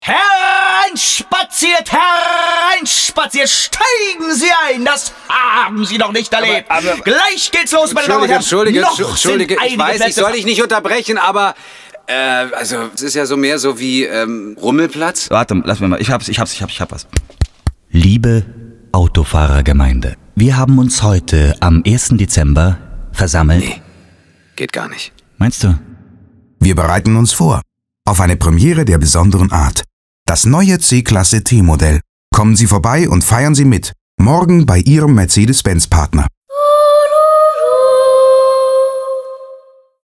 Hereinspaziert, hereinspaziert, steigen Sie ein, das haben Sie noch nicht erlebt. Aber Gleich geht's los, meine Damen und Herren. Entschuldige, ich weiß, Plätze ich soll dich nicht unterbrechen, aber, also, es ist ja so mehr so wie, Rummelplatz. Warte, lass mir mal, ich hab was. Liebe Autofahrergemeinde, wir haben uns heute am 1. Dezember versammelt. Nee, geht gar nicht. Meinst du? Wir bereiten uns vor auf eine Premiere der besonderen Art. Das neue C-Klasse T-Modell. Kommen Sie vorbei und feiern Sie mit. Morgen bei Ihrem Mercedes-Benz-Partner.